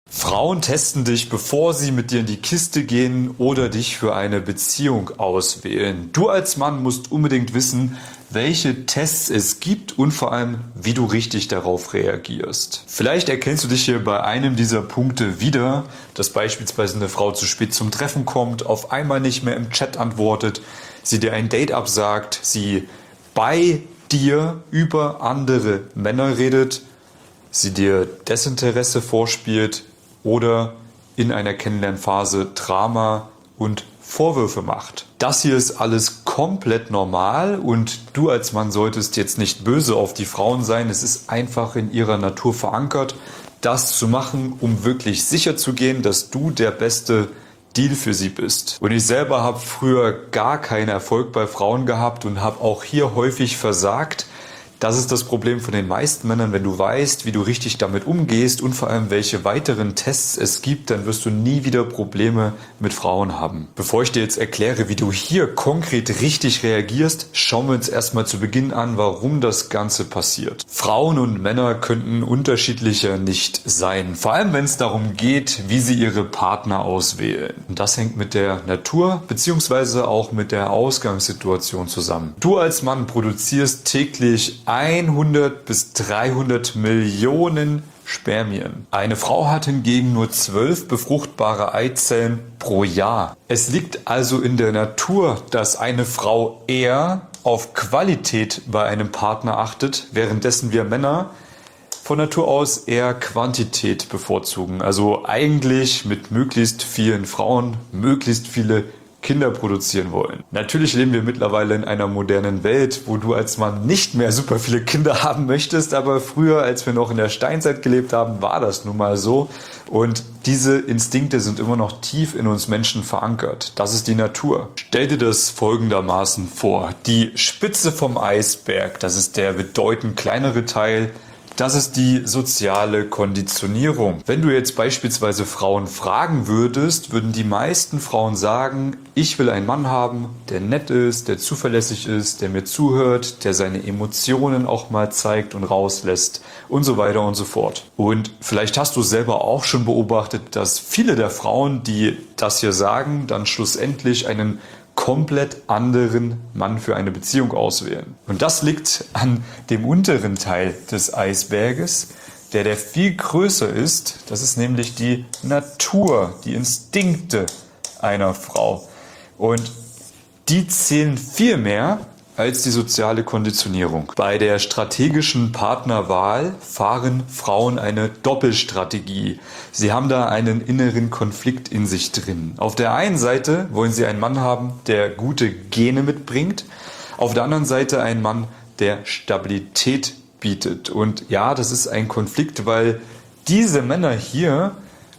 Frauen testen dich, bevor sie mit dir in die Kiste gehen oder dich für eine Beziehung auswählen. Du als Mann musst unbedingt wissen, welche Tests es gibt und vor allem, wie du richtig darauf reagierst. Vielleicht erkennst du dich hier bei einem dieser Punkte wieder, dass beispielsweise eine Frau zu spät zum Treffen kommt, auf einmal nicht mehr im Chat antwortet, sie dir ein Date absagt, sie bei dir über andere Männer redet, sie dir Desinteresse vorspielt oder in einer Kennenlernphase Drama und Vorwürfe macht. Das hier ist alles komplett normal und du als Mann solltest jetzt nicht böse auf die Frauen sein. Es ist einfach in ihrer Natur verankert, das zu machen, um wirklich sicher zu gehen, dass du der beste Deal für sie bist. Und ich selber habe früher gar keinen Erfolg bei Frauen gehabt und habe auch hier häufig versagt. Das ist das Problem von den meisten Männern. Wenn du weißt, wie du richtig damit umgehst und vor allem welche weiteren Tests es gibt, dann wirst du nie wieder Probleme mit Frauen haben. Bevor ich dir jetzt erkläre, wie du hier konkret richtig reagierst, schauen wir uns erstmal zu Beginn an, warum das Ganze passiert. Frauen und Männer könnten unterschiedlicher nicht sein. Vor allem, wenn es darum geht, wie sie ihre Partner auswählen. Und das hängt mit der Natur bzw. auch mit der Ausgangssituation zusammen. Du als Mann produzierst täglich 100 bis 300 Millionen Spermien. Eine Frau hat hingegen nur 12 befruchtbare Eizellen pro Jahr. Es liegt also in der Natur, dass eine Frau eher auf Qualität bei einem Partner achtet, währenddessen wir Männer von Natur aus eher Quantität bevorzugen. Also eigentlich mit möglichst vielen Frauen möglichst viele Kinder produzieren wollen. Natürlich leben wir mittlerweile in einer modernen Welt, wo du als Mann nicht mehr super viele Kinder haben möchtest, aber früher, als wir noch in der Steinzeit gelebt haben, war das nun mal so. Und diese Instinkte sind immer noch tief in uns Menschen verankert. Das ist die Natur. Stell dir das folgendermaßen vor. Die Spitze vom Eisberg, das ist der bedeutend kleinere Teil, das ist die soziale Konditionierung. Wenn du jetzt beispielsweise Frauen fragen würdest, würden die meisten Frauen sagen, ich will einen Mann haben, der nett ist, der zuverlässig ist, der mir zuhört, der seine Emotionen auch mal zeigt und rauslässt und so weiter und so fort. Und vielleicht hast du selber auch schon beobachtet, dass viele der Frauen, die das hier sagen, dann schlussendlich einen komplett anderen Mann für eine Beziehung auswählen. Und das liegt an dem unteren Teil des Eisberges, der viel größer ist. Das ist nämlich die Natur, die Instinkte einer Frau. Und die zählen viel mehr als die soziale Konditionierung. Bei der strategischen Partnerwahl fahren Frauen eine Doppelstrategie. Sie haben da einen inneren Konflikt in sich drin. Auf der einen Seite wollen sie einen Mann haben, der gute Gene mitbringt. Auf der anderen Seite einen Mann, der Stabilität bietet. Und ja, das ist ein Konflikt, weil diese Männer hier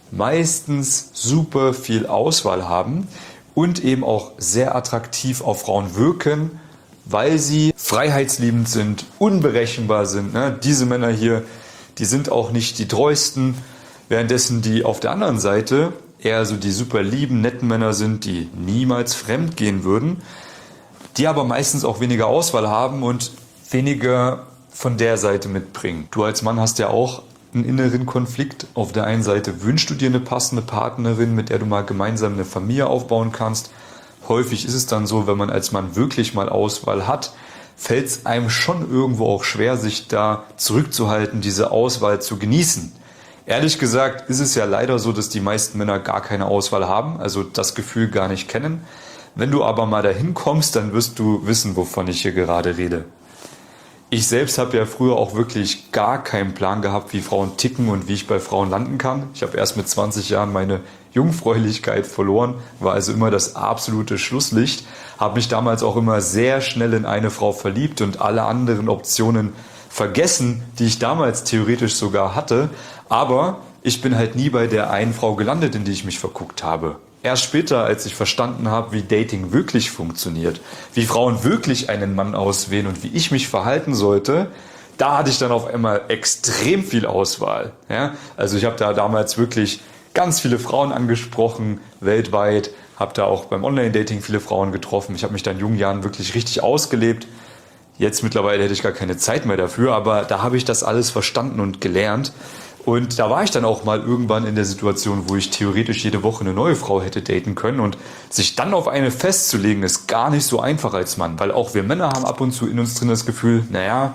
meistens super viel Auswahl haben und eben auch sehr attraktiv auf Frauen wirken, weil sie freiheitsliebend sind, unberechenbar sind. Diese Männer hier, die sind auch nicht die treuesten, währenddessen die auf der anderen Seite eher so die super lieben, netten Männer sind, die niemals fremd gehen würden, die aber meistens auch weniger Auswahl haben und weniger von der Seite mitbringen. Du als Mann hast ja auch einen inneren Konflikt. Auf der einen Seite wünschst du dir eine passende Partnerin, mit der du mal gemeinsam eine Familie aufbauen kannst. Häufig ist es dann so, wenn man als Mann wirklich mal Auswahl hat, fällt es einem schon irgendwo auch schwer, sich da zurückzuhalten, diese Auswahl zu genießen. Ehrlich gesagt ist es ja leider so, dass die meisten Männer gar keine Auswahl haben, also das Gefühl gar nicht kennen. Wenn du aber mal dahin kommst, dann wirst du wissen, wovon ich hier gerade rede. Ich selbst habe ja früher auch wirklich gar keinen Plan gehabt, wie Frauen ticken und wie ich bei Frauen landen kann. Ich habe erst mit 20 Jahren meine Jungfräulichkeit verloren, war also immer das absolute Schlusslicht, habe mich damals auch immer sehr schnell in eine Frau verliebt und alle anderen Optionen vergessen, die ich damals theoretisch sogar hatte. Aber ich bin halt nie bei der einen Frau gelandet, in die ich mich verguckt habe. Erst später, als ich verstanden habe, wie Dating wirklich funktioniert, wie Frauen wirklich einen Mann auswählen und wie ich mich verhalten sollte, da hatte ich dann auf einmal extrem viel Auswahl. Ja? Also ich habe da damals wirklich ganz viele Frauen angesprochen, weltweit, habe da auch beim Online-Dating viele Frauen getroffen. Ich habe mich da in jungen Jahren wirklich richtig ausgelebt. Jetzt mittlerweile hätte ich gar keine Zeit mehr dafür, aber da habe ich das alles verstanden und gelernt. Und da war ich dann auch mal irgendwann in der Situation, wo ich theoretisch jede Woche eine neue Frau hätte daten können. Und sich dann auf eine festzulegen, ist gar nicht so einfach als Mann. Weil auch wir Männer haben ab und zu in uns drin das Gefühl, naja,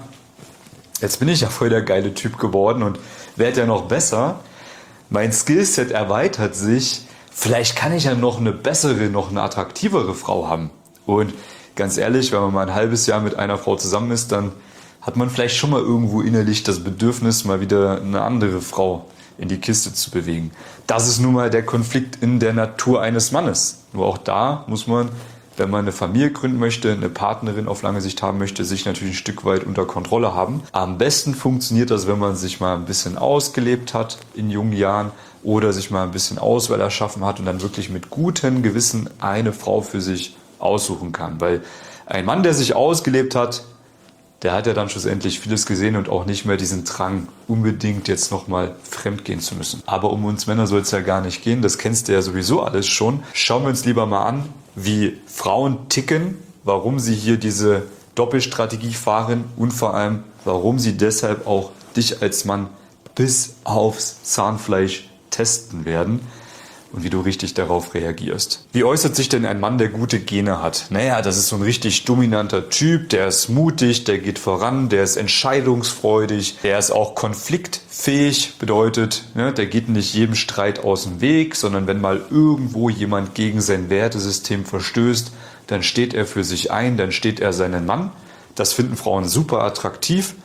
jetzt bin ich ja voll der geile Typ geworden und werde ja noch besser. Mein Skillset erweitert sich. Vielleicht kann ich ja noch eine bessere, noch eine attraktivere Frau haben. Und ganz ehrlich, wenn man mal ein halbes Jahr mit einer Frau zusammen ist, dann hat man vielleicht schon mal irgendwo innerlich das Bedürfnis, mal wieder eine andere Frau in die Kiste zu bewegen. Das ist nun mal der Konflikt in der Natur eines Mannes. Nur auch da muss man, wenn man eine Familie gründen möchte, eine Partnerin auf lange Sicht haben möchte, sich natürlich ein Stück weit unter Kontrolle haben. Am besten funktioniert das, wenn man sich mal ein bisschen ausgelebt hat in jungen Jahren oder sich mal ein bisschen Auswahl erschaffen hat und dann wirklich mit gutem Gewissen eine Frau für sich aussuchen kann. Weil ein Mann, der sich ausgelebt hat, der hat ja dann schlussendlich vieles gesehen und auch nicht mehr diesen Drang, unbedingt jetzt nochmal fremdgehen zu müssen. Aber um uns Männer soll es ja gar nicht gehen, das kennst du ja sowieso alles schon. Schauen wir uns lieber mal an, wie Frauen ticken, warum sie hier diese Doppelstrategie fahren und vor allem, warum sie deshalb auch dich als Mann bis aufs Zahnfleisch testen werden. Und wie du richtig darauf reagierst. Wie äußert sich denn ein Mann, der gute Gene hat? Naja, das ist so ein richtig dominanter Typ, der ist mutig, der geht voran, der ist entscheidungsfreudig, der ist auch konfliktfähig, bedeutet, ne, der geht nicht jedem Streit aus dem Weg, sondern wenn mal irgendwo jemand gegen sein Wertesystem verstößt, dann steht er für sich ein, dann steht er seinen Mann. Das finden Frauen super attraktiv.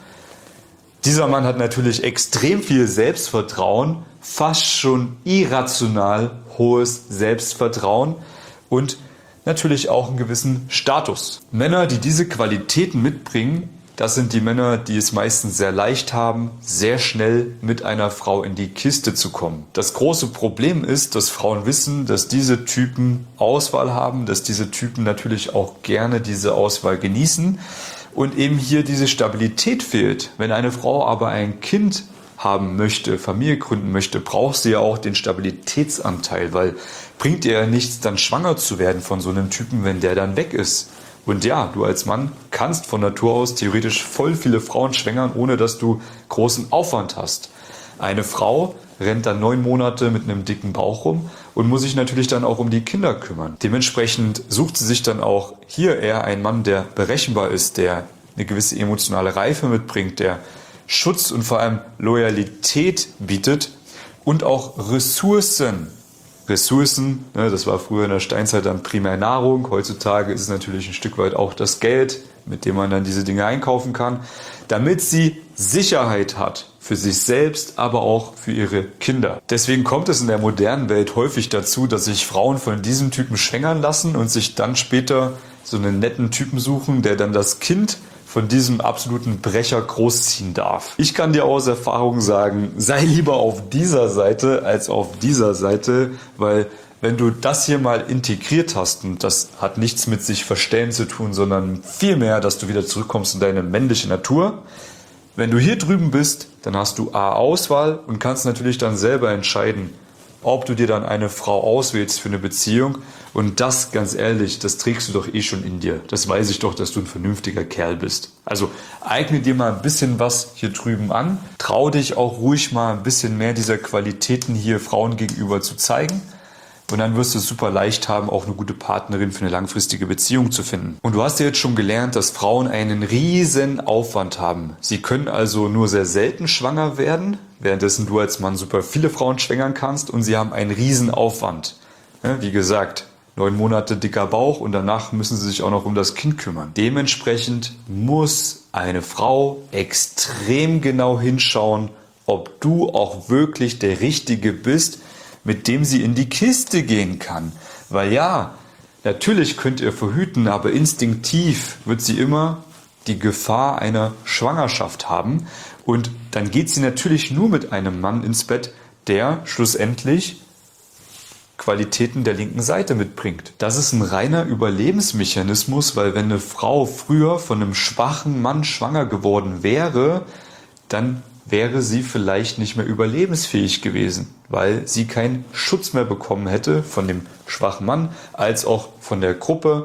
Dieser Mann hat natürlich extrem viel Selbstvertrauen, fast schon irrational hohes Selbstvertrauen und natürlich auch einen gewissen Status. Männer, die diese Qualitäten mitbringen, das sind die Männer, die es meistens sehr leicht haben, sehr schnell mit einer Frau in die Kiste zu kommen. Das große Problem ist, dass Frauen wissen, dass diese Typen Auswahl haben, dass diese Typen natürlich auch gerne diese Auswahl genießen. Und eben hier diese Stabilität fehlt. Wenn eine Frau aber ein Kind haben möchte, Familie gründen möchte, braucht sie ja auch den Stabilitätsanteil, weil bringt ihr ja nichts, dann schwanger zu werden von so einem Typen, wenn der dann weg ist. Und ja, du als Mann kannst von Natur aus theoretisch voll viele Frauen schwängern, ohne dass du großen Aufwand hast. Eine Frau rennt dann 9 Monate mit einem dicken Bauch rum und muss sich natürlich dann auch um die Kinder kümmern. Dementsprechend sucht sie sich dann auch hier eher einen Mann, der berechenbar ist, der eine gewisse emotionale Reife mitbringt, der Schutz und vor allem Loyalität bietet und auch Ressourcen. Ressourcen, ne, das war früher in der Steinzeit dann primär Nahrung, heutzutage ist es natürlich ein Stück weit auch das Geld, mit dem man dann diese Dinge einkaufen kann, damit sie Sicherheit hat für sich selbst, aber auch für ihre Kinder. Deswegen kommt es in der modernen Welt häufig dazu, dass sich Frauen von diesem Typen schwängern lassen und sich dann später so einen netten Typen suchen, der dann das Kind von diesem absoluten Brecher großziehen darf. Ich kann dir aus Erfahrung sagen, sei lieber auf dieser Seite als auf dieser Seite, weil wenn du das hier mal integriert hast, und das hat nichts mit sich verstellen zu tun, sondern vielmehr, dass du wieder zurückkommst in deine männliche Natur. Wenn du hier drüben bist, dann hast du Auswahl und kannst natürlich dann selber entscheiden, ob du dir dann eine Frau auswählst für eine Beziehung. Und das, ganz ehrlich, das trägst du doch eh schon in dir. Das weiß ich doch, dass du ein vernünftiger Kerl bist. Also eigne dir mal ein bisschen was hier drüben an. Trau dich auch ruhig mal ein bisschen mehr dieser Qualitäten hier Frauen gegenüber zu zeigen. Und dann wirst du es super leicht haben, auch eine gute Partnerin für eine langfristige Beziehung zu finden. Und du hast ja jetzt schon gelernt, dass Frauen einen riesen Aufwand haben. Sie können also nur sehr selten schwanger werden, währenddessen du als Mann super viele Frauen schwängern kannst. Und sie haben einen riesen Aufwand. Ja, wie gesagt, 9 Monate dicker Bauch und danach müssen sie sich auch noch um das Kind kümmern. Dementsprechend muss eine Frau extrem genau hinschauen, ob du auch wirklich der Richtige bist, mit dem sie in die Kiste gehen kann. Weil ja, natürlich könnt ihr verhüten, aber instinktiv wird sie immer die Gefahr einer Schwangerschaft haben. Und dann geht sie natürlich nur mit einem Mann ins Bett, der schlussendlich Qualitäten der linken Seite mitbringt. Das ist ein reiner Überlebensmechanismus, weil wenn eine Frau früher von einem schwachen Mann schwanger geworden wäre, dann wäre sie vielleicht nicht mehr überlebensfähig gewesen, weil sie keinen Schutz mehr bekommen hätte von dem schwachen Mann, als auch von der Gruppe,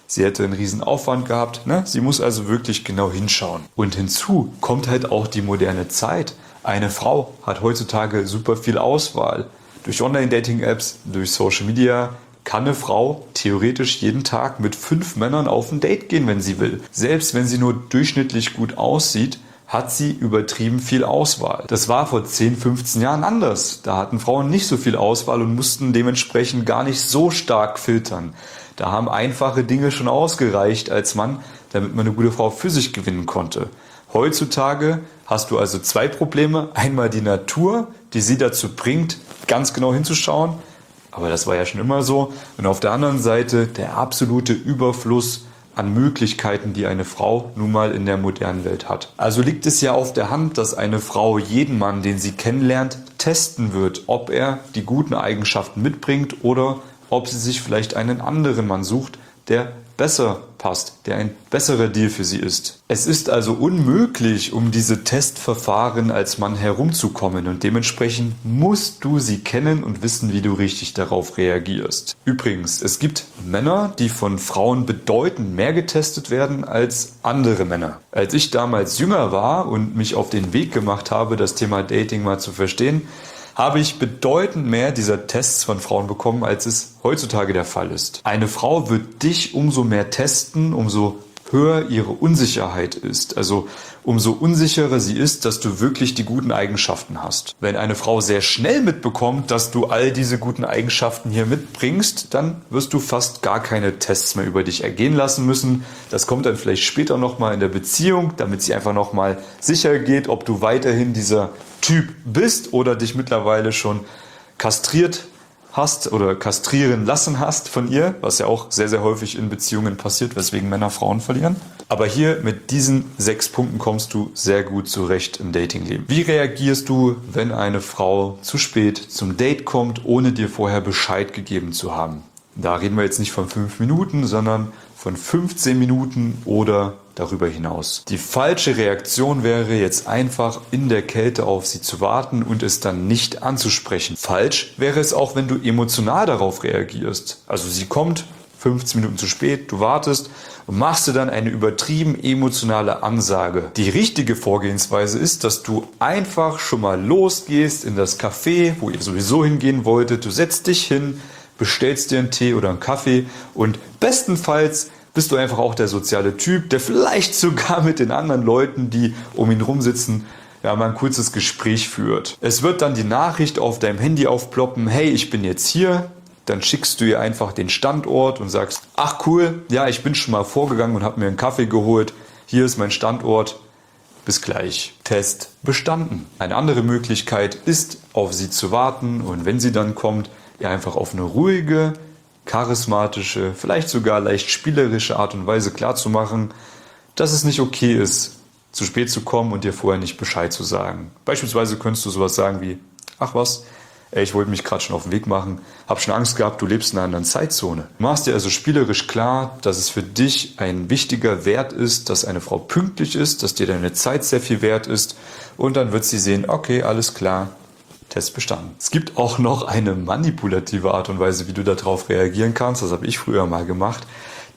Sie hätte einen riesen Aufwand gehabt. Ne? Sie muss also wirklich genau hinschauen. Und hinzu kommt halt auch die moderne Zeit. Eine Frau hat heutzutage super viel Auswahl. Durch Online-Dating-Apps, durch Social Media kann eine Frau theoretisch jeden Tag mit 5 Männern auf ein Date gehen, wenn sie will. Selbst wenn sie nur durchschnittlich gut aussieht, hat sie übertrieben viel Auswahl. Das war vor 10, 15 Jahren anders. Da hatten Frauen nicht so viel Auswahl und mussten dementsprechend gar nicht so stark filtern. Da haben einfache Dinge schon ausgereicht als Mann, damit man eine gute Frau für sich gewinnen konnte. Heutzutage hast du also 2 Probleme. Einmal die Natur, die sie dazu bringt, ganz genau hinzuschauen. Aber das war ja schon immer so. Und auf der anderen Seite der absolute Überfluss an Möglichkeiten, die eine Frau nun mal in der modernen Welt hat. Also liegt es ja auf der Hand, dass eine Frau jeden Mann, den sie kennenlernt, testen wird, ob er die guten Eigenschaften mitbringt oder ob sie sich vielleicht einen anderen Mann sucht, der besser passt, der ein besserer Deal für sie ist. Es ist also unmöglich, um diese Testverfahren als Mann herumzukommen und dementsprechend musst du sie kennen und wissen, wie du richtig darauf reagierst. Übrigens, es gibt Männer, die von Frauen bedeutend mehr getestet werden als andere Männer. Als ich damals jünger war und mich auf den Weg gemacht habe, das Thema Dating mal zu verstehen, habe ich bedeutend mehr dieser Tests von Frauen bekommen, als es heutzutage der Fall ist. Eine Frau wird dich umso mehr testen, umso höher ihre Unsicherheit ist. Also umso unsicherer sie ist, dass du wirklich die guten Eigenschaften hast. Wenn eine Frau sehr schnell mitbekommt, dass du all diese guten Eigenschaften hier mitbringst, dann wirst du fast gar keine Tests mehr über dich ergehen lassen müssen. Das kommt dann vielleicht später nochmal in der Beziehung, damit sie einfach nochmal sicher geht, ob du weiterhin dieser Typ bist oder dich mittlerweile schon kastriert hast oder kastrieren lassen hast von ihr, was ja auch sehr, sehr häufig in Beziehungen passiert, weswegen Männer Frauen verlieren. Aber hier mit diesen 6 Punkten kommst du sehr gut zurecht im Datingleben. Wie reagierst du, wenn eine Frau zu spät zum Date kommt, ohne dir vorher Bescheid gegeben zu haben? Da reden wir jetzt nicht von 5 Minuten, sondern von 15 Minuten oder darüber hinaus. Die falsche Reaktion wäre jetzt einfach in der Kälte auf sie zu warten und es dann nicht anzusprechen. Falsch wäre es auch, wenn du emotional darauf reagierst. Also sie kommt 15 Minuten zu spät, du wartest und machst dir dann eine übertrieben emotionale Ansage. Die richtige Vorgehensweise ist, dass du einfach schon mal losgehst in das Café, wo ihr sowieso hingehen wolltet. Du setzt dich hin, bestellst dir einen Tee oder einen Kaffee und bestenfalls bist du einfach auch der soziale Typ, der vielleicht sogar mit den anderen Leuten, die um ihn rum sitzen, ja, mal ein kurzes Gespräch führt. Es wird dann die Nachricht auf deinem Handy aufploppen, hey, ich bin jetzt hier. Dann schickst du ihr einfach den Standort und sagst, ach cool, ja, ich bin schon mal vorgegangen und habe mir einen Kaffee geholt. Hier ist mein Standort. Bis gleich. Test bestanden. Eine andere Möglichkeit ist, auf sie zu warten und wenn sie dann kommt, ihr einfach auf eine ruhige, charismatische, vielleicht sogar leicht spielerische Art und Weise klarzumachen, dass es nicht okay ist, zu spät zu kommen und dir vorher nicht Bescheid zu sagen. Beispielsweise könntest du sowas sagen wie, ach was, ich wollte mich gerade schon auf den Weg machen, habe schon Angst gehabt, du lebst in einer anderen Zeitzone. Du machst dir also spielerisch klar, dass es für dich ein wichtiger Wert ist, dass eine Frau pünktlich ist, dass dir deine Zeit sehr viel wert ist und dann wird sie sehen, okay, alles klar, Test bestanden. Es gibt auch noch eine manipulative Art und Weise, wie du darauf reagieren kannst. Das habe ich früher mal gemacht.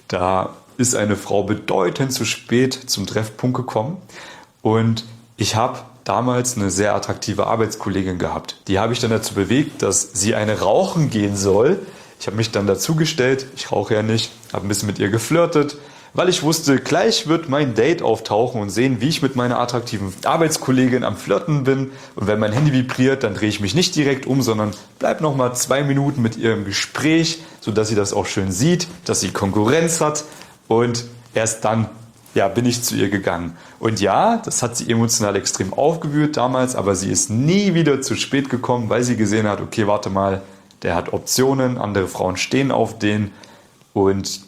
Da ist eine Frau bedeutend zu spät zum Treffpunkt gekommen und ich habe damals eine sehr attraktive Arbeitskollegin gehabt. Die habe ich dann dazu bewegt, dass sie eine rauchen gehen soll. Ich habe mich dann dazugestellt, ich rauche ja nicht, habe ein bisschen mit ihr geflirtet, weil ich wusste, gleich wird mein Date auftauchen und sehen, wie ich mit meiner attraktiven Arbeitskollegin am Flirten bin. Und wenn mein Handy vibriert, dann drehe ich mich nicht direkt um, sondern bleib nochmal 2 Minuten mit ihr im Gespräch, sodass sie das auch schön sieht, dass sie Konkurrenz hat und erst dann bin ich zu ihr gegangen. Und ja, das hat sie emotional extrem aufgewühlt damals, aber sie ist nie wieder zu spät gekommen, weil sie gesehen hat, okay, warte mal, der hat Optionen, andere Frauen stehen auf den und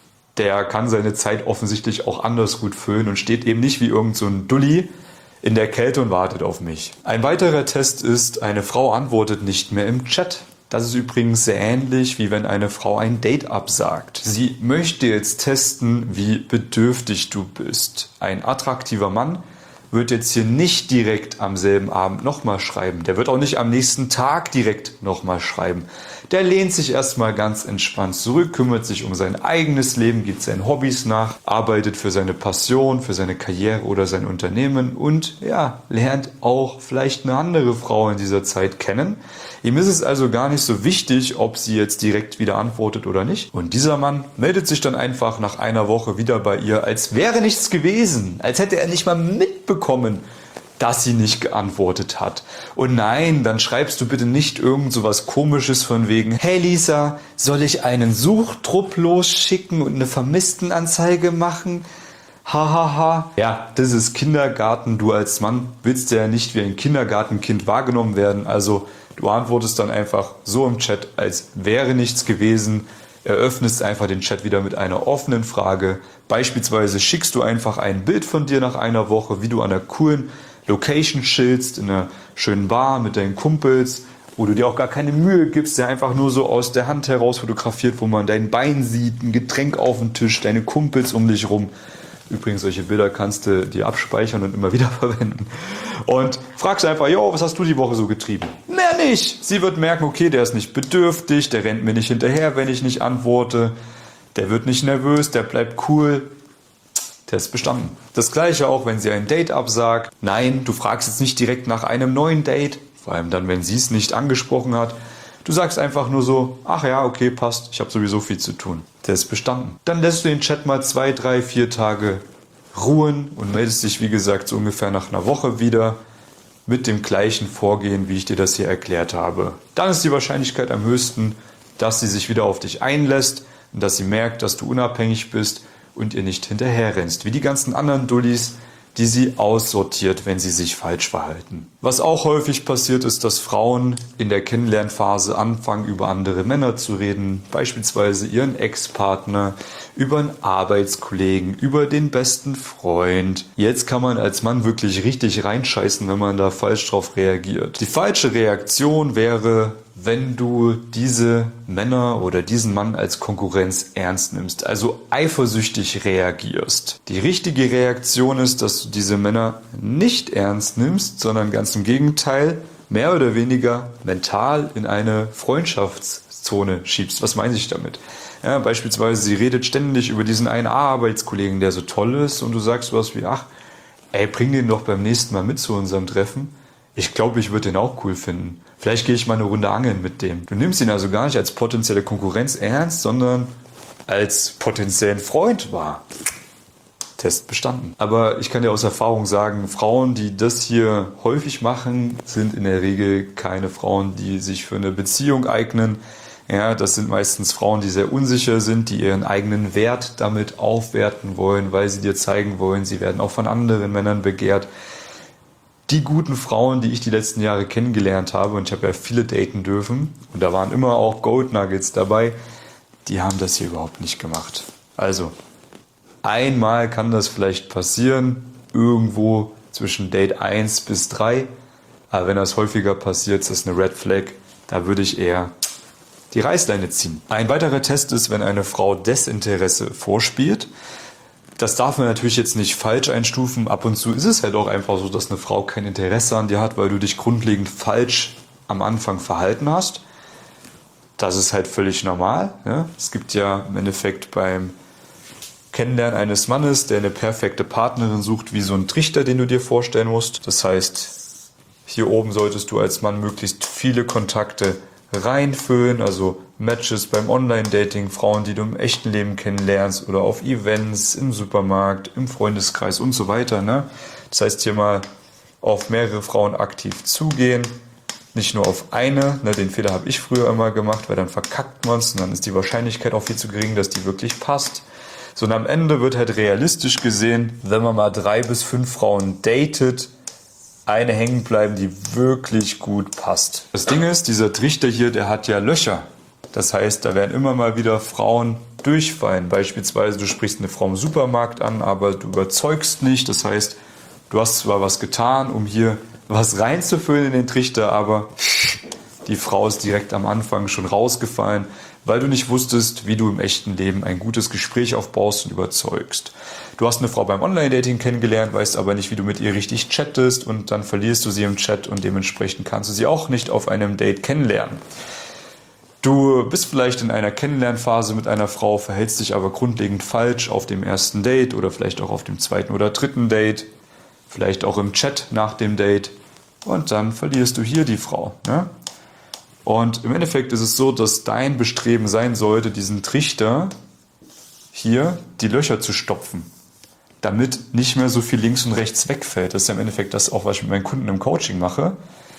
der kann seine Zeit offensichtlich auch anders gut füllen und steht eben nicht wie irgend so ein Dulli in der Kälte und wartet auf mich. Ein weiterer Test ist, eine Frau antwortet nicht mehr im Chat. Das ist übrigens sehr ähnlich, wie wenn eine Frau ein Date absagt. Sie möchte jetzt testen, wie bedürftig du bist. Ein attraktiver Mann wird jetzt hier nicht direkt am selben Abend nochmal schreiben. Der wird auch nicht am nächsten Tag direkt nochmal schreiben. Der lehnt sich erstmal ganz entspannt zurück, kümmert sich um sein eigenes Leben, geht seinen Hobbys nach, arbeitet für seine Passion, für seine Karriere oder sein Unternehmen und ja, lernt auch vielleicht eine andere Frau in dieser Zeit kennen. Ihm ist es also gar nicht so wichtig, ob sie jetzt direkt wieder antwortet oder nicht. Und dieser Mann meldet sich dann einfach nach einer Woche wieder bei ihr, als wäre nichts gewesen, als hätte er nicht mal mitbekommen, dass sie nicht geantwortet hat. Und nein, dann schreibst du bitte nicht irgend so was Komisches von wegen, hey Lisa, soll ich einen Suchtrupp losschicken und eine Vermisstenanzeige machen? Hahaha. Ja, das ist Kindergarten. Du als Mann willst ja nicht wie ein Kindergartenkind wahrgenommen werden. Also du antwortest dann einfach so im Chat, als wäre nichts gewesen. Eröffnest einfach den Chat wieder mit einer offenen Frage. Beispielsweise schickst du einfach ein Bild von dir nach einer Woche, wie du an einer coolen Location chillst, in einer schönen Bar mit deinen Kumpels, wo du dir auch gar keine Mühe gibst, der einfach nur so aus der Hand heraus fotografiert, wo man dein Bein sieht, ein Getränk auf dem Tisch, deine Kumpels um dich rum. Übrigens, solche Bilder kannst du dir abspeichern und immer wieder verwenden. Und fragst einfach, jo, was hast du die Woche so getrieben? Mehr nicht! Sie wird merken, okay, der ist nicht bedürftig, der rennt mir nicht hinterher, wenn ich nicht antworte, der wird nicht nervös, der bleibt cool. Test bestanden. Das gleiche auch, wenn sie ein Date absagt. Nein, du fragst jetzt nicht direkt nach einem neuen Date, vor allem dann, wenn sie es nicht angesprochen hat. Du sagst einfach nur so, ach ja, okay, passt, ich habe sowieso viel zu tun. Test bestanden. Dann lässt du den Chat mal 2, 3, 4 Tage ruhen und meldest dich, wie gesagt, so ungefähr nach einer Woche wieder mit dem gleichen Vorgehen, wie ich dir das hier erklärt habe. Dann ist die Wahrscheinlichkeit am höchsten, dass sie sich wieder auf dich einlässt und dass sie merkt, dass du unabhängig bist und ihr nicht hinterherrennst, wie die ganzen anderen Dullis, die sie aussortiert, wenn sie sich falsch verhalten. Was auch häufig passiert ist, dass Frauen in der Kennenlernphase anfangen, über andere Männer zu reden, beispielsweise ihren Ex-Partner, über einen Arbeitskollegen, über den besten Freund. Jetzt kann man als Mann wirklich richtig reinscheißen, wenn man da falsch drauf reagiert. Die falsche Reaktion wäre, wenn du diese Männer oder diesen Mann als Konkurrenz ernst nimmst, also eifersüchtig reagierst. Die richtige Reaktion ist, dass du diese Männer nicht ernst nimmst, sondern ganz im Gegenteil, mehr oder weniger mental in eine Freundschaftszone schiebst. Was meine ich damit? Ja, beispielsweise, sie redet ständig über diesen einen Arbeitskollegen, der so toll ist, und du sagst sowas wie, ach, ey, bring den doch beim nächsten Mal mit zu unserem Treffen. Ich glaube, ich würde den auch cool finden. Vielleicht gehe ich mal eine Runde angeln mit dem. Du nimmst ihn also gar nicht als potenzielle Konkurrenz ernst, sondern als potenziellen Freund wahr. Test bestanden. Aber ich kann dir aus Erfahrung sagen, Frauen, die das hier häufig machen, sind in der Regel keine Frauen, die sich für eine Beziehung eignen. Ja, das sind meistens Frauen, die sehr unsicher sind, die ihren eigenen Wert damit aufwerten wollen, weil sie dir zeigen wollen, sie werden auch von anderen Männern begehrt. Die guten Frauen, die ich die letzten Jahre kennengelernt habe, und ich habe ja viele daten dürfen, und da waren immer auch Gold Nuggets dabei, die haben das hier überhaupt nicht gemacht. Also, einmal kann das vielleicht passieren, irgendwo zwischen Date 1 bis 3, aber wenn das häufiger passiert, ist das eine Red Flag, da würde ich eher die Reißleine ziehen. Ein weiterer Test ist, wenn eine Frau Desinteresse vorspielt. Das darf man natürlich jetzt nicht falsch einstufen. Ab und zu ist es halt auch einfach so, dass eine Frau kein Interesse an dir hat, weil du dich grundlegend falsch am Anfang verhalten hast. Das ist halt völlig normal. Ja? Es gibt ja im Endeffekt beim Kennenlernen eines Mannes, der eine perfekte Partnerin sucht, wie so ein Trichter, den du dir vorstellen musst. Das heißt, hier oben solltest du als Mann möglichst viele Kontakte reinfüllen, also Matches beim Online-Dating, Frauen, die du im echten Leben kennenlernst oder auf Events, im Supermarkt, im Freundeskreis und so weiter. Ne? Das heißt, hier mal auf mehrere Frauen aktiv zugehen, nicht nur auf eine. Ne? Den Fehler habe ich früher immer gemacht, weil dann verkackt man es und dann ist die Wahrscheinlichkeit auch viel zu gering, dass die wirklich passt. So, und am Ende wird halt realistisch gesehen, wenn man mal 3 bis 5 Frauen datet, eine hängen bleiben, die wirklich gut passt. Das Ding ist, dieser Trichter hier, der hat ja Löcher. Das heißt, da werden immer mal wieder Frauen durchfallen. Beispielsweise, du sprichst eine Frau im Supermarkt an, aber du überzeugst nicht. Das heißt, du hast zwar was getan, um hier was reinzufüllen in den Trichter, aber die Frau ist direkt am Anfang schon rausgefallen, weil du nicht wusstest, wie du im echten Leben ein gutes Gespräch aufbaust und überzeugst. Du hast eine Frau beim Online-Dating kennengelernt, weißt aber nicht, wie du mit ihr richtig chattest und dann verlierst du sie im Chat und dementsprechend kannst du sie auch nicht auf einem Date kennenlernen. Du bist vielleicht in einer Kennenlernphase mit einer Frau, verhältst dich aber grundlegend falsch auf dem ersten Date oder vielleicht auch auf dem zweiten oder dritten Date, vielleicht auch im Chat nach dem Date und dann verlierst du hier die Frau. Ne? Und im Endeffekt ist es so, dass dein Bestreben sein sollte, diesen Trichter hier die Löcher zu stopfen, damit nicht mehr so viel links und rechts wegfällt. Das ist ja im Endeffekt das auch, was ich mit meinen Kunden im Coaching mache.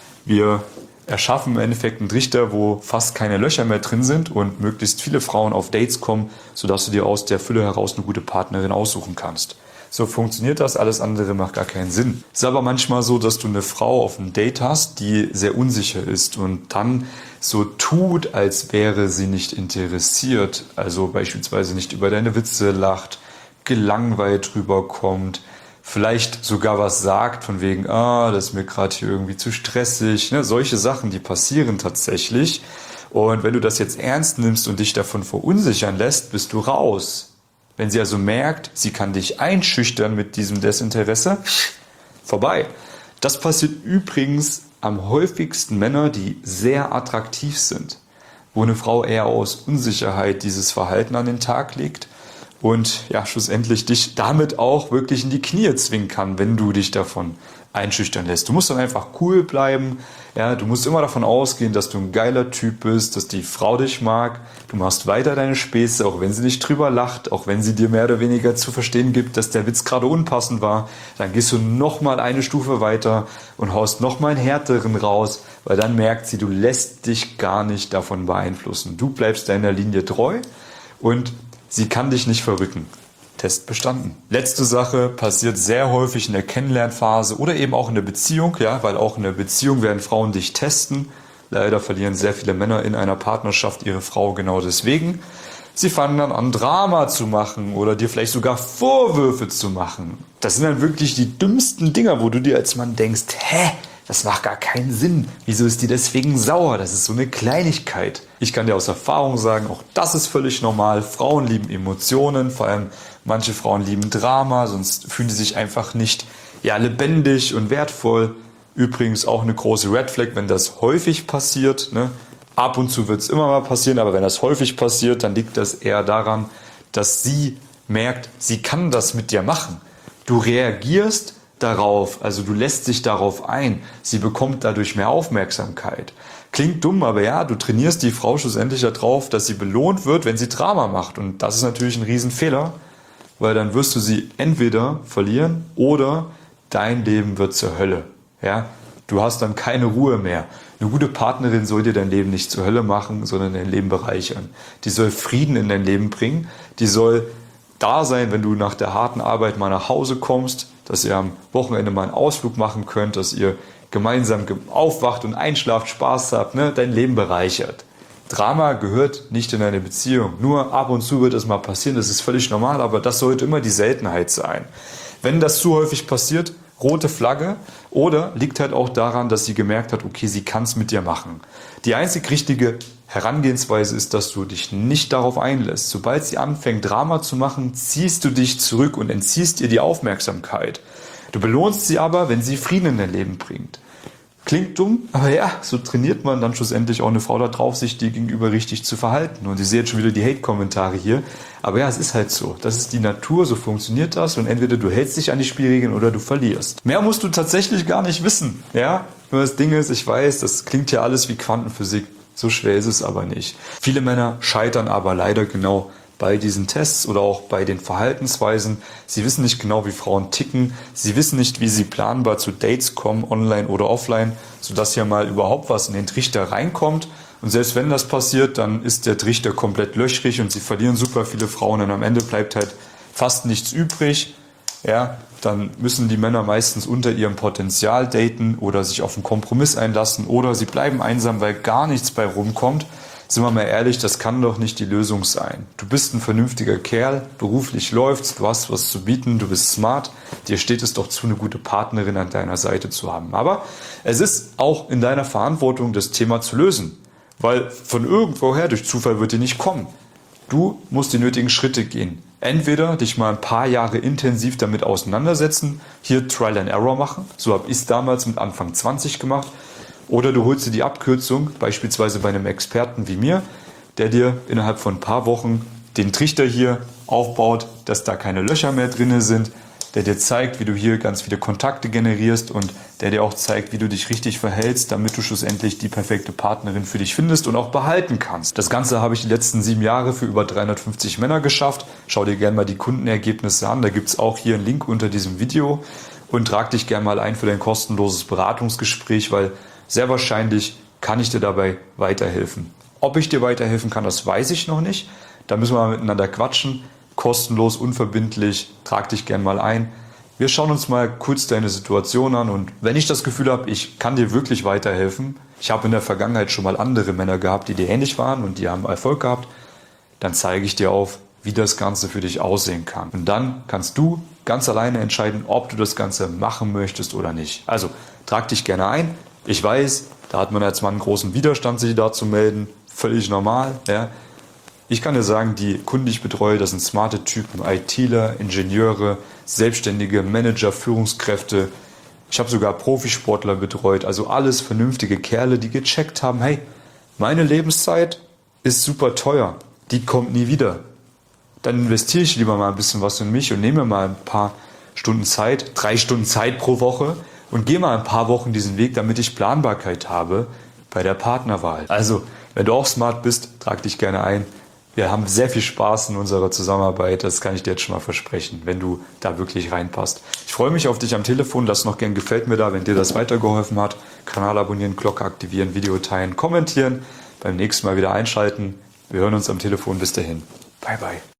Wir erschaffen im Endeffekt einen Trichter, wo fast keine Löcher mehr drin sind und möglichst viele Frauen auf Dates kommen, sodass du dir aus der Fülle heraus eine gute Partnerin aussuchen kannst. So funktioniert das, alles andere macht gar keinen Sinn. Es ist aber manchmal so, dass du eine Frau auf einem Date hast, die sehr unsicher ist und dann so tut, als wäre sie nicht interessiert. Also beispielsweise nicht über deine Witze lacht, gelangweilt rüberkommt, vielleicht sogar was sagt von wegen, das ist mir gerade hier irgendwie zu stressig. Ne? Solche Sachen, die passieren tatsächlich. Und wenn du das jetzt ernst nimmst und dich davon verunsichern lässt, bist du raus. Wenn sie also merkt, sie kann dich einschüchtern mit diesem Desinteresse, vorbei. Das passiert übrigens am häufigsten Männer, die sehr attraktiv sind, wo eine Frau eher aus Unsicherheit dieses Verhalten an den Tag legt und ja, schlussendlich dich damit auch wirklich in die Knie zwingen kann, wenn du dich davon einschüchtern lässt. Du musst dann einfach cool bleiben. Ja, du musst immer davon ausgehen, dass du ein geiler Typ bist, dass die Frau dich mag. Du machst weiter deine Späße, auch wenn sie nicht drüber lacht, auch wenn sie dir mehr oder weniger zu verstehen gibt, dass der Witz gerade unpassend war. Dann gehst du nochmal eine Stufe weiter und haust nochmal einen härteren raus, weil dann merkt sie, du lässt dich gar nicht davon beeinflussen. Du bleibst deiner Linie treu und sie kann dich nicht verrücken. Test bestanden. Letzte Sache passiert sehr häufig in der Kennenlernphase oder eben auch in der Beziehung, ja, weil auch in der Beziehung werden Frauen dich testen. Leider verlieren sehr viele Männer in einer Partnerschaft ihre Frau genau deswegen. Sie fangen dann an, Drama zu machen oder dir vielleicht sogar Vorwürfe zu machen. Das sind dann wirklich die dümmsten Dinger, wo du dir als Mann denkst, das macht gar keinen Sinn. Wieso ist die deswegen sauer? Das ist so eine Kleinigkeit. Ich kann dir aus Erfahrung sagen, auch das ist völlig normal. Frauen lieben Emotionen, vor allem manche Frauen lieben Drama, sonst fühlen sie sich einfach nicht lebendig und wertvoll. Übrigens auch eine große Red Flag, wenn das häufig passiert. Ne? Ab und zu wird es immer mal passieren, aber wenn das häufig passiert, dann liegt das eher daran, dass sie merkt, sie kann das mit dir machen. Du reagierst darauf, also du lässt dich darauf ein. Sie bekommt dadurch mehr Aufmerksamkeit. Klingt dumm, aber ja, du trainierst die Frau schlussendlich darauf, dass sie belohnt wird, wenn sie Drama macht. Und das ist natürlich ein Riesenfehler, weil dann wirst du sie entweder verlieren oder dein Leben wird zur Hölle. Ja? Du hast dann keine Ruhe mehr. Eine gute Partnerin soll dir dein Leben nicht zur Hölle machen, sondern dein Leben bereichern. Die soll Frieden in dein Leben bringen. Die soll da sein, wenn du nach der harten Arbeit mal nach Hause kommst, dass ihr am Wochenende mal einen Ausflug machen könnt, dass ihr gemeinsam aufwacht und einschlaft, Spaß habt, ne? Dein Leben bereichert. Drama gehört nicht in eine Beziehung. Nur ab und zu wird es mal passieren, das ist völlig normal, aber das sollte immer die Seltenheit sein. Wenn das zu häufig passiert, rote Flagge, oder liegt halt auch daran, dass sie gemerkt hat, okay, sie kann es mit dir machen. Die einzig richtige Herangehensweise ist, dass du dich nicht darauf einlässt. Sobald sie anfängt, Drama zu machen, ziehst du dich zurück und entziehst ihr die Aufmerksamkeit. Du belohnst sie aber, wenn sie Frieden in dein Leben bringt. Klingt dumm, aber ja, so trainiert man dann schlussendlich auch eine Frau da drauf, sich dir gegenüber richtig zu verhalten. Und ich sehe jetzt schon wieder die Hate-Kommentare hier. Aber ja, es ist halt so. Das ist die Natur, so funktioniert das. Und entweder du hältst dich an die Spielregeln oder du verlierst. Mehr musst du tatsächlich gar nicht wissen. Ja? Nur das Ding ist, ich weiß, das klingt ja alles wie Quantenphysik. So schwer ist es aber nicht. Viele Männer scheitern aber leider genau bei diesen Tests oder auch bei den Verhaltensweisen. Sie wissen nicht genau, wie Frauen ticken. Sie wissen nicht, wie sie planbar zu Dates kommen, online oder offline, sodass hier mal überhaupt was in den Trichter reinkommt. Und selbst wenn das passiert, dann ist der Trichter komplett löchrig und sie verlieren super viele Frauen und am Ende bleibt halt fast nichts übrig. Ja, dann müssen die Männer meistens unter ihrem Potenzial daten oder sich auf einen Kompromiss einlassen oder sie bleiben einsam, weil gar nichts bei rumkommt. Sind wir mal ehrlich, das kann doch nicht die Lösung sein. Du bist ein vernünftiger Kerl, beruflich läuft's, du hast was zu bieten, du bist smart, dir steht es doch zu, eine gute Partnerin an deiner Seite zu haben. Aber es ist auch in deiner Verantwortung, das Thema zu lösen, weil von irgendwoher durch Zufall wird dir nicht kommen. Du musst die nötigen Schritte gehen. Entweder dich mal ein paar Jahre intensiv damit auseinandersetzen, hier Trial and Error machen, so habe ich es damals mit Anfang 20 gemacht, oder du holst dir die Abkürzung, beispielsweise bei einem Experten wie mir, der dir innerhalb von ein paar Wochen den Trichter hier aufbaut, dass da keine Löcher mehr drin sind, der dir zeigt, wie du hier ganz viele Kontakte generierst und der dir auch zeigt, wie du dich richtig verhältst, damit du schlussendlich die perfekte Partnerin für dich findest und auch behalten kannst. Das Ganze habe ich die letzten 7 Jahre für über 350 Männer geschafft. Schau dir gerne mal die Kundenergebnisse an, da gibt es auch hier einen Link unter diesem Video und trag dich gerne mal ein für dein kostenloses Beratungsgespräch, weil sehr wahrscheinlich kann ich dir dabei weiterhelfen. Ob ich dir weiterhelfen kann, das weiß ich noch nicht. Da müssen wir mal miteinander quatschen. Kostenlos, unverbindlich. Trag dich gern mal ein. Wir schauen uns mal kurz deine Situation an und wenn ich das Gefühl habe, ich kann dir wirklich weiterhelfen, ich habe in der Vergangenheit schon mal andere Männer gehabt, die dir ähnlich waren und die haben Erfolg gehabt, dann zeige ich dir auf, wie das Ganze für dich aussehen kann. Und dann kannst du ganz alleine entscheiden, ob du das Ganze machen möchtest oder nicht. Also trag dich gerne ein. Ich weiß, da hat man als Mann großen Widerstand, sich da zu melden. Völlig normal. Ja. Ich kann dir sagen, die Kunden, die ich betreue, das sind smarte Typen, ITler, Ingenieure, Selbstständige, Manager, Führungskräfte. Ich habe sogar Profisportler betreut, also alles vernünftige Kerle, die gecheckt haben, hey, meine Lebenszeit ist super teuer, die kommt nie wieder. Dann investiere ich lieber mal ein bisschen was in mich und nehme mal ein paar Stunden Zeit, 3 Stunden Zeit pro Woche und gehe mal ein paar Wochen diesen Weg, damit ich Planbarkeit habe bei der Partnerwahl. Also, wenn du auch smart bist, trag dich gerne ein. Wir haben sehr viel Spaß in unserer Zusammenarbeit, das kann ich dir jetzt schon mal versprechen, wenn du da wirklich reinpasst. Ich freue mich auf dich am Telefon, lass noch gern gefällt mir da, wenn dir das weitergeholfen hat. Kanal abonnieren, Glocke aktivieren, Video teilen, kommentieren, beim nächsten Mal wieder einschalten. Wir hören uns am Telefon, bis dahin. Bye bye.